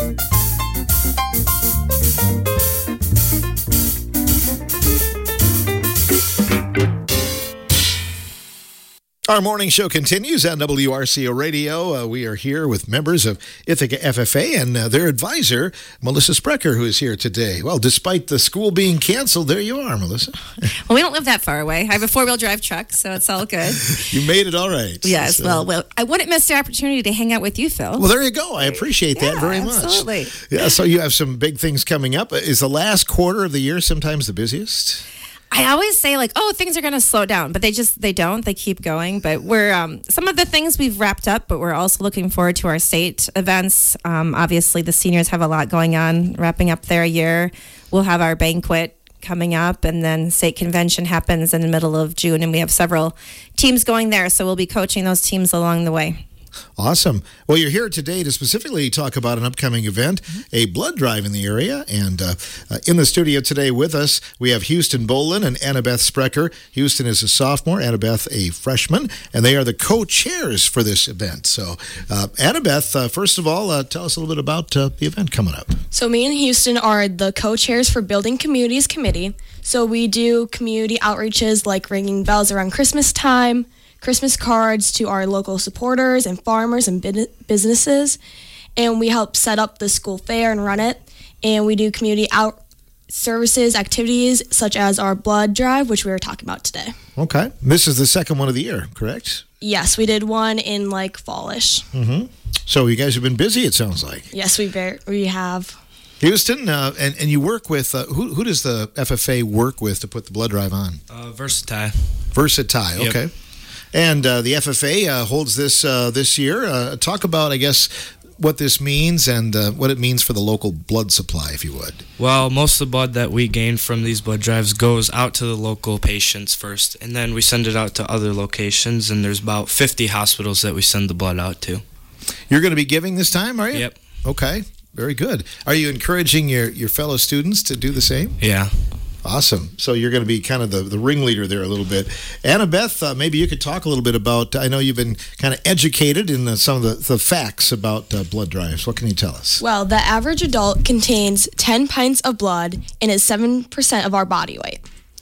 Our morning show continues on WRCO Radio. We are here with members of Ithaca FFA and their advisor, Melissa Sprecher, who is here today. Well, despite the school being canceled, there you are, Melissa. Well, we don't live that far away. I have a four-wheel drive truck, so it's all good. You made it all right. Yes, so. well, I wouldn't miss the opportunity to hang out with you, Phil. Well, there you go. I appreciate that very much. Absolutely. Yeah, so you have some big things coming up. Is the last quarter of the year sometimes the busiest? I always say things are going to slow down, but they don't. They keep going. But we're some of the things we've wrapped up, but we're also looking forward to our state events. Obviously, the seniors have a lot going on, wrapping up their year. We'll have our banquet coming up, and then state convention happens in the middle of June, and we have several teams going there. So we'll be coaching those teams along the way. Awesome. Well, you're here today to specifically talk about an upcoming event, a blood drive in the area. And in the studio today with us, we have Houston Bolin and Annabeth Sprecher. Houston is a sophomore, Annabeth a freshman, and they are the co-chairs for this event. So, Annabeth, first of all, tell us a little bit about the event coming up. So me and Houston are the co-chairs for Building Communities Committee. So we do community outreaches like ringing bells around Christmas time, Christmas cards to our local supporters and farmers and businesses, and we help set up the school fair and run it, and we do community out services activities such as our blood drive, which we were talking about today. Okay. This is the second one of the year, correct? Yes, we did one in fallish. Mm-hmm. So you guys have been busy, it sounds like. Yes, we have. Houston, and you work with, who does the FFA work with to put the blood drive on? Versatile. Versatile, okay. Yep. And the FFA holds this this year. Talk about, I guess, what this means and what it means for the local blood supply, if you would. Well, most of the blood that we gain from these blood drives goes out to the local patients first, and then we send it out to other locations, and there's about 50 hospitals that we send the blood out to. You're going to be giving this time, are you? Yep. Okay, very good. Are you encouraging your fellow students to do the same? Yeah. Awesome. So you're going to be kind of the ringleader there a little bit. Annabeth, maybe you could talk a little bit about, I know you've been kind of educated in some of the facts about blood drives. What can you tell us? Well, the average adult contains 10 pints of blood and is 7% of our body weight.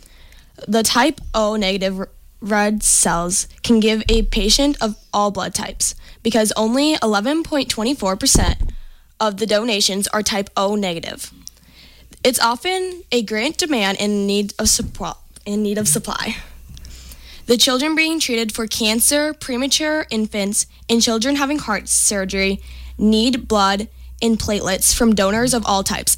The type O negative red cells can give a patient of all blood types because only 11.24% of the donations are type O negative. It's often a great demand and need of supply. The children being treated for cancer, premature infants, and children having heart surgery need blood and platelets from donors of all types,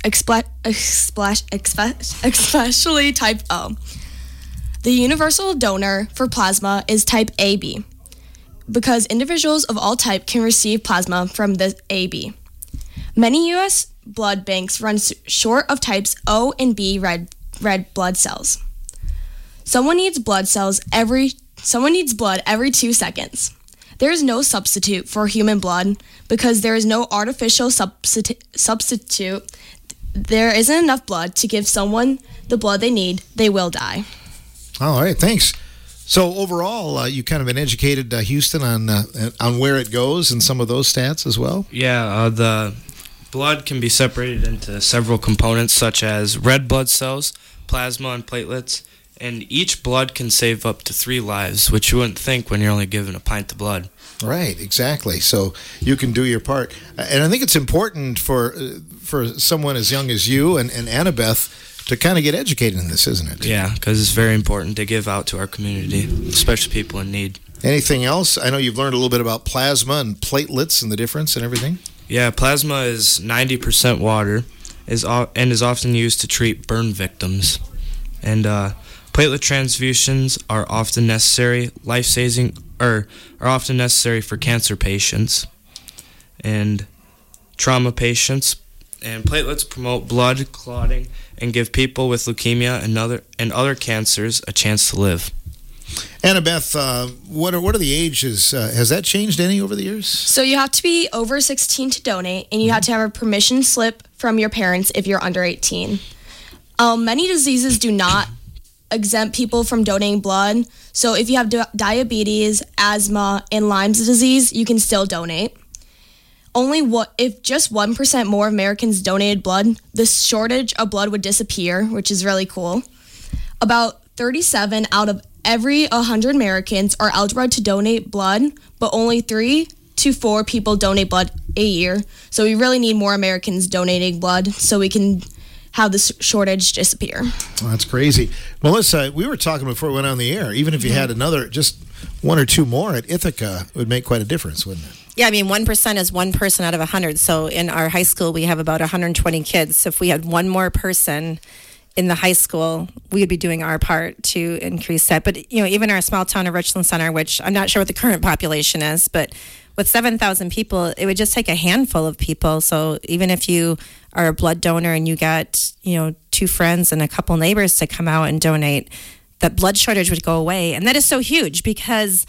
especially type O. The universal donor for plasma is type AB, because individuals of all type can receive plasma from the AB. Many U.S. blood banks run short of types O and B red blood cells. Someone needs blood every 2 seconds. There is no substitute for human blood because there is no artificial substitute. There isn't enough blood to give someone the blood they need. They will die. All right, thanks. So overall, you kind of been educated, Houston, on where it goes and some of those stats as well? Yeah, the blood can be separated into several components such as red blood cells, plasma, and platelets, and each blood can save up to 3 lives, which you wouldn't think when you're only given a pint of blood. Right, exactly. So you can do your part. And I think it's important for someone as young as you and Annabeth to kind of get educated in this, isn't it? Yeah, because it's very important to give out to our community, especially people in need. Anything else? I know you've learned a little bit about plasma and platelets and the difference and everything. Yeah, plasma is 90% water and is often used to treat burn victims. And platelet transfusions are often necessary, are often necessary for cancer patients and trauma patients. And platelets promote blood clotting and give people with leukemia and other cancers a chance to live. Annabeth, what are the ages? Has that changed any over the years? So you have to be over 16 to donate, and you have to have a permission slip from your parents if you're under 18. Many diseases do not exempt people from donating blood. So if you have diabetes, asthma, and Lyme's disease, you can still donate. if just 1% more Americans donated blood, the shortage of blood would disappear, which is really cool. About 37 out of every 100 Americans are eligible to donate blood, but only 3 to 4 people donate blood a year. So we really need more Americans donating blood so we can have this shortage disappear. Well, that's crazy. Melissa, we were talking before we went on the air. Even if you had another, just 1 or 2 more at Ithaca, it would make quite a difference, wouldn't it? Yeah, I mean, 1% is 1 person out of 100. So in our high school, we have about 120 kids. So if we had 1 more person in the high school, we would be doing our part to increase that. But, even our small town of Richland Center, which I'm not sure what the current population is, but with 7,000 people, it would just take a handful of people. So even if you are a blood donor and you got, 2 friends and a couple neighbors to come out and donate, that blood shortage would go away. And that is so huge because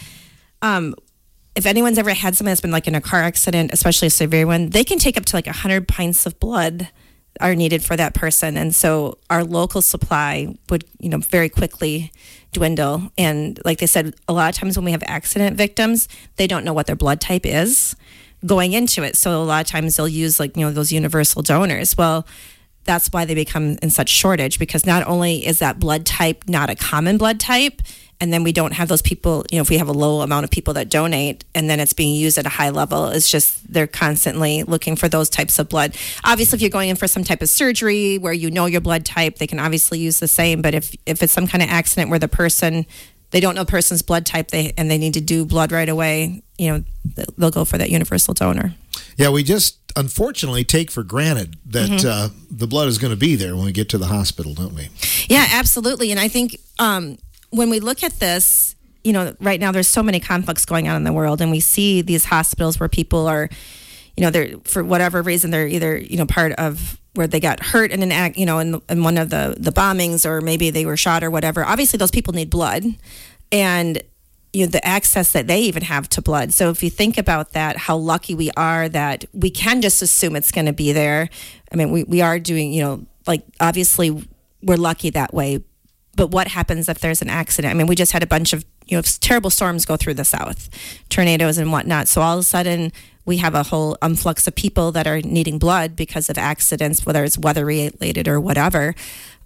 if anyone's ever had someone that's been like in a car accident, especially a severe one, they can take up to like 100 pints of blood are needed for that person. And so our local supply would, very quickly dwindle. And like they said, a lot of times when we have accident victims, they don't know what their blood type is going into it. So a lot of times they'll use those universal donors. Well, that's why they become in such shortage, because not only is that blood type not a common blood type, and then we don't have those people, if we have a low amount of people that donate and then it's being used at a high level, it's just they're constantly looking for those types of blood. Obviously, if you're going in for some type of surgery where your blood type, they can obviously use the same. But if it's some kind of accident where they don't know the person's blood type and they need to do blood right away, they'll go for that universal donor. Yeah, we just unfortunately take for granted that the blood is going to be there when we get to the hospital, don't we? Yeah, absolutely. And I think when we look at this, right now there's so many conflicts going on in the world, and we see these hospitals where people are, they're for whatever reason they're either part of where they got hurt in an act, in one of the bombings, or maybe they were shot or whatever. Obviously, those people need blood, and the access that they even have to blood. So if you think about that, how lucky we are that we can just assume it's going to be there. I mean, we are doing, obviously we're lucky that way. But what happens if there's an accident? I mean, we just had a bunch of terrible storms go through the South, tornadoes and whatnot. So all of a sudden, we have a whole influx of people that are needing blood because of accidents, whether it's weather related or whatever.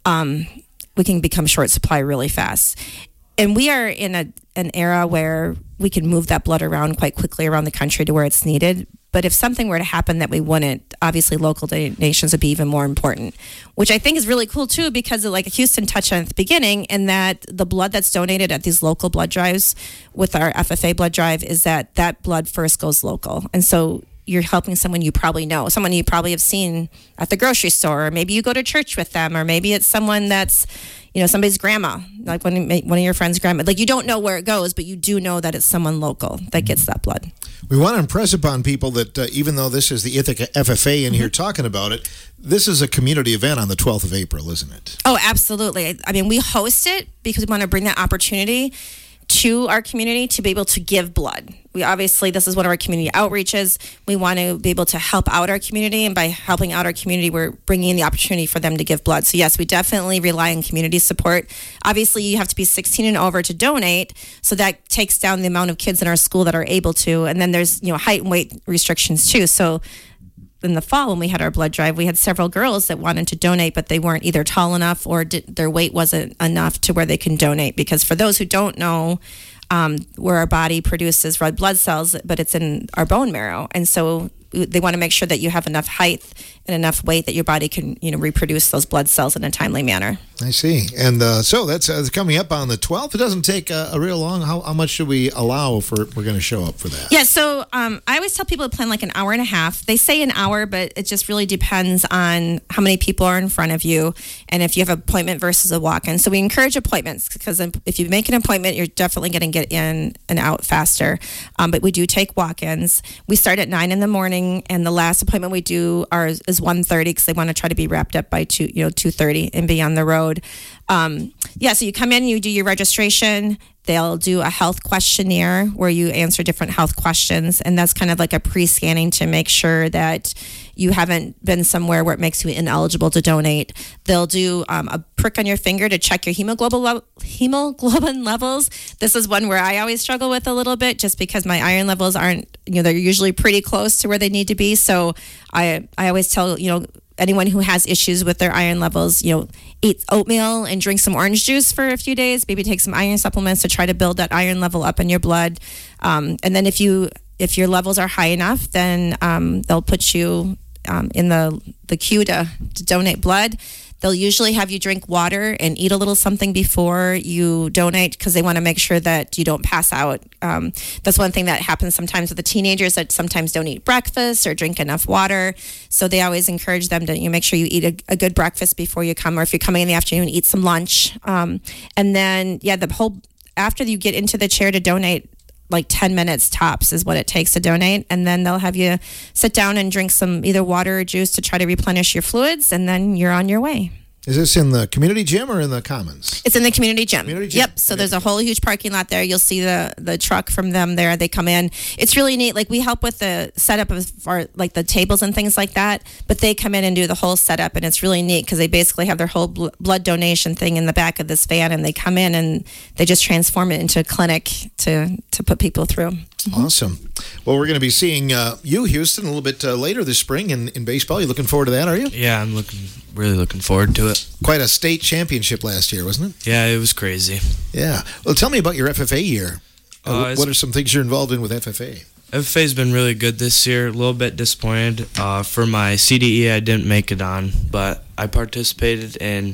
We can become short supply really fast. And we are in an era where we can move that blood around quite quickly around the country to where it's needed. But if something were to happen that we wouldn't, obviously local donations would be even more important, which I think is really cool too, because like Houston touched on at the beginning, and that the blood that's donated at these local blood drives with our FFA blood drive is that blood first goes local. And so you're helping someone you probably know, someone you probably have seen at the grocery store, or maybe you go to church with them, or maybe it's someone that's, somebody's grandma, like one of your friends' grandma. Like, you don't know where it goes, but you do know that it's someone local that gets that blood. We want to impress upon people that even though this is the Ithaca FFA in here talking about it, this is a community event on the 12th of April, isn't it? Oh, absolutely. I mean, we host it because we want to bring that opportunity to our community to be able to give blood. This is one of our community outreaches. We want to be able to help out our community, and by helping out our community, we're bringing in the opportunity for them to give blood. So yes, we definitely rely on community support. Obviously, you have to be 16 and over to donate, so that takes down the amount of kids in our school that are able to. And then there's height and weight restrictions too. So in the fall, when we had our blood drive, we had several girls that wanted to donate, but they weren't either tall enough or their weight wasn't enough to where they can donate. Because for those who don't know, where our body produces red blood cells, but it's in our bone marrow. And so they want to make sure that you have enough height and enough weight that your body can, reproduce those blood cells in a timely manner. I see. And so that's coming up on the 12th. It doesn't take a real long. How much should we allow for we're going to show up for that? Yeah, so I always tell people to plan like an hour and a half. They say an hour, but it just really depends on how many people are in front of you and if you have an appointment versus a walk-in. So we encourage appointments, because if you make an appointment, you're definitely going to get in and out faster. But we do take walk-ins. We start at 9 in the morning, and the last appointment we do is 1:30, because they want to try to be wrapped up by 2:30 and be on the road. So you come in, you do your registration. They'll do a health questionnaire where you answer different health questions, and that's kind of like a pre-scanning to make sure that you haven't been somewhere where it makes you ineligible to donate. They'll do a prick on your finger to check your hemoglobin levels. This is one where I always struggle with a little bit, just because my iron levels aren't, they're usually pretty close to where they need to be. So I always tell, anyone who has issues with their iron levels, eat oatmeal and drink some orange juice for a few days. Maybe take some iron supplements to try to build that iron level up in your blood. And then if your levels are high enough, then they'll put you in the queue to donate blood. They'll usually have you drink water and eat a little something before you donate, because they want to make sure that you don't pass out. That's one thing that happens sometimes with the teenagers, that sometimes don't eat breakfast or drink enough water. So they always encourage them to make sure you eat a good breakfast before you come, or if you're coming in the afternoon, eat some lunch. And then, after you get into the chair to donate, like 10 minutes tops is what it takes to donate. And then they'll have you sit down and drink some either water or juice to try to replenish your fluids, and then you're on your way. Is this in the community gym or in the commons? It's in the community gym. Yep. So Okay. there's a whole huge parking lot there. You'll see the truck from them there. They come in. It's really neat. Like, we help with the setup of like the tables and things like that, but they come in and do the whole setup, and it's really neat because they basically have their whole blood donation thing in the back of this van, and they come in and they just transform it into a clinic to put people through. Awesome. Well, we're going to be seeing you, Houston, a little bit later this spring in baseball. You looking forward to that, are you? Yeah, I'm really looking forward to it. Quite a state championship last year, wasn't it? Yeah, it was crazy. Yeah. Well, tell me about your FFA year. What are some things you're involved in with FFA? FFA's been really good this year. A little bit disappointed. For my CDE, I didn't make it on, but I participated in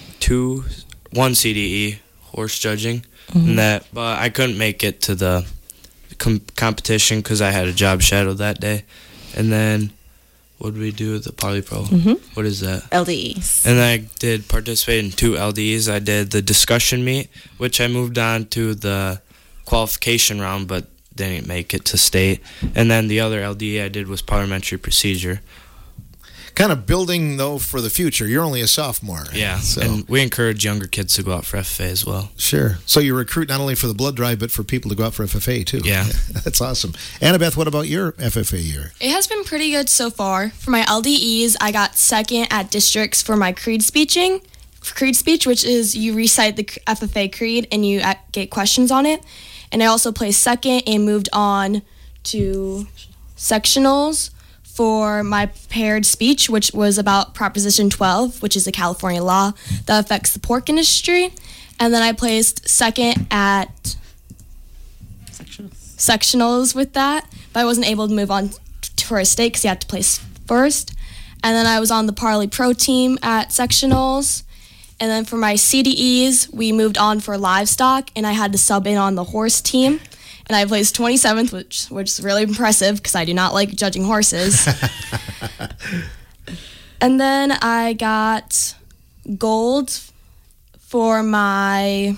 one CDE, horse judging, but I couldn't make it to the competition because I had a job shadow that day. And then what did we do with the Parley Pro? What is that? LDEs. And I did participate in 2 LDEs. I did the discussion meet, which I moved on to the qualification round, but didn't make it to state. And then the other LDE I did was parliamentary procedure. Kind of building, though, for the future. You're only a sophomore. Yeah, So. and we encourage younger kids to go out for FFA as well. Sure. So you recruit not only for the blood drive, but for people to go out for FFA, too. Yeah. That's awesome. Annabeth, what about your FFA year? It has been pretty good so far. For my LDEs, I got second at districts for my creed speech, which is you recite the FFA creed and you get questions on it. And I also placed second and moved on to sectionals for my paired speech, which was about Proposition 12, which is a California law that affects the pork industry. And then I placed second at sectionals with that, but I wasn't able to move on for a state because you had to place first. And then I was on the Parley Pro team at sectionals. And then for my CDEs, we moved on for livestock, and I had to sub in on the horse team. And I placed 27th, which is really impressive because I do not like judging horses. And then I got gold for my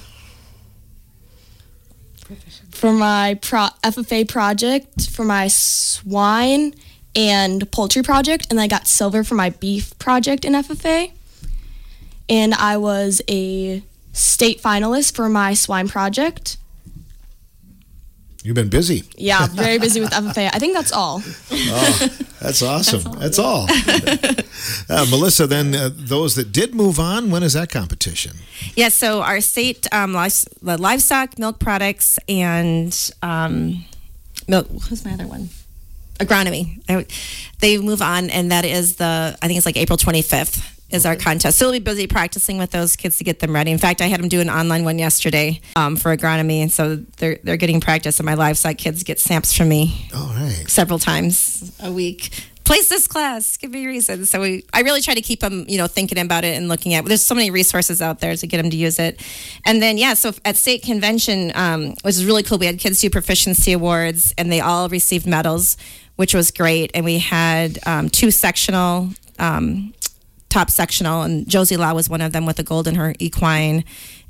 FFA project for my swine and poultry project, and I got silver for my beef project in FFA. And I was a state finalist for my swine project. You've been busy. Yeah, very busy with FFA. I think that's all. Oh, that's awesome. That's all. Melissa, then those that did move on, when is that competition? Yeah, so our state livestock, milk products, and milk. Who's my other one? Agronomy. They move on, and that is I think it's like April 25th. Is our contest. So we'll be busy practicing with those kids to get them ready. In fact, I had them do an online one yesterday for agronomy, and so they're getting practice, and my livestock kids get SAMPs from me several times a week. Place this class, give me reasons. So I really try to keep them, thinking about it and looking at. There's so many resources out there to get them to use it. And then so at state convention, which is really cool, we had kids do proficiency awards, and they all received medals, which was great. And we had 2 sectional. Top sectional, and Josie Law was one of them with a gold in her equine,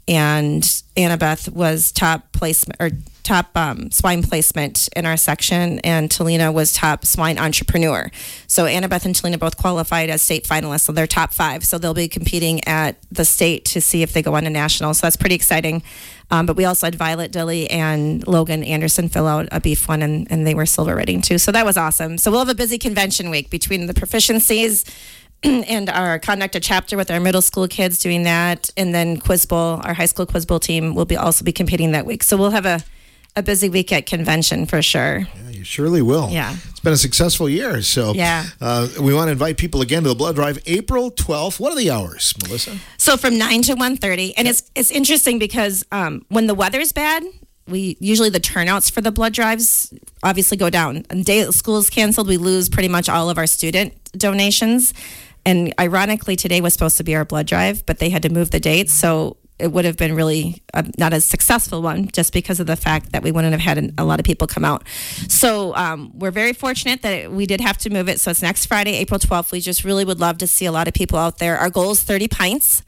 and Annabeth was top placement or top swine placement in our section, and Talina was top swine entrepreneur. So Annabeth and Talina both qualified as state finalists, so they're top 5. So they'll be competing at the state to see if they go on to national. So that's pretty exciting. But we also had Violet Dilly and Logan Anderson fill out a beef one, and they were silver rating too. So that was awesome. So we'll have a busy convention week between the proficiencies and our conduct a chapter with our middle school kids doing that, and then Quiz Bowl, our high school Quiz Bowl team will also be competing that week. So we'll have a busy week at convention for sure. Yeah, you surely will. Yeah. It's been a successful year. So yeah. We want to invite people again to the blood drive April 12th. What are the hours, Melissa? So from 9 to 1:30. And it's interesting because when the weather's bad, usually the turnouts for the blood drives obviously go down. And day school is canceled, we lose pretty much all of our student donations. And ironically, today was supposed to be our blood drive, but they had to move the date. So it would have been really not a successful one just because of the fact that we wouldn't have had a lot of people come out. So we're very fortunate that we did have to move it. So it's next Friday, April 12th. We just really would love to see a lot of people out there. Our goal is 30 pints.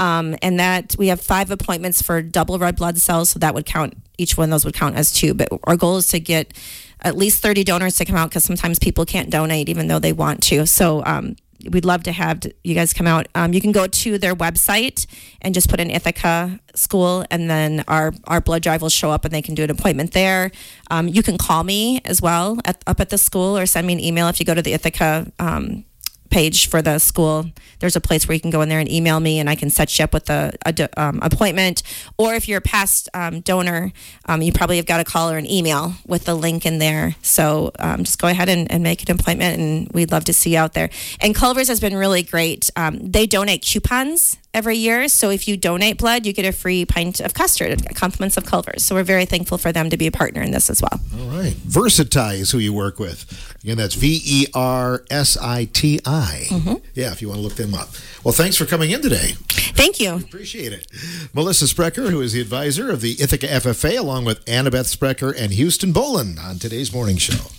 And that we have 5 appointments for double red blood cells. So that would count, each one of those would count as 2. But our goal is to get at least 30 donors to come out because sometimes people can't donate even though they want to. So we'd love to have you guys come out. You can go to their website and just put in Ithaca School, and then our blood drive will show up and they can do an appointment there. You can call me as well up at the school or send me an email if you go to the Ithaca page for the school. There's a place where you can go in there and email me, and I can set you up with a appointment. Or if you're a past donor, you probably have got a call or an email with the link in there. So just go ahead and make an appointment, and we'd love to see you out there. And Culver's has been really great. They donate coupons every year. So if you donate blood, you get a free pint of custard, compliments of Culver's. So we're very thankful for them to be a partner in this as well. All right. Versati is who you work with. Again, that's VERSITI. Mm-hmm. Yeah, if you want to look them up. Well, thanks for coming in today. Thank you. Appreciate it. Melissa Sprecher, who is the advisor of the Ithaca FFA, along with Annabeth Sprecher and Houston Bolin on today's morning show.